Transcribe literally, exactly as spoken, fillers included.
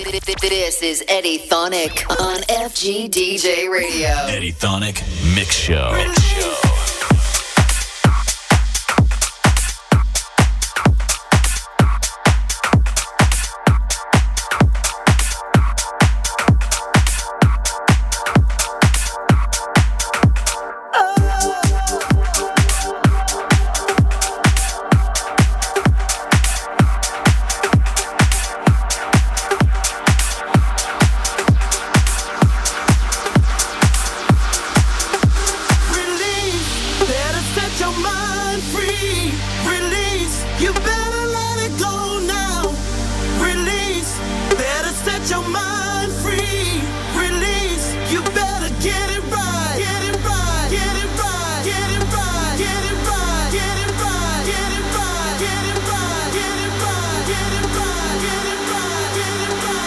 This is Eddie Thonic on F G D J Radio. Eddie Thonic Mix Show. Mix Show.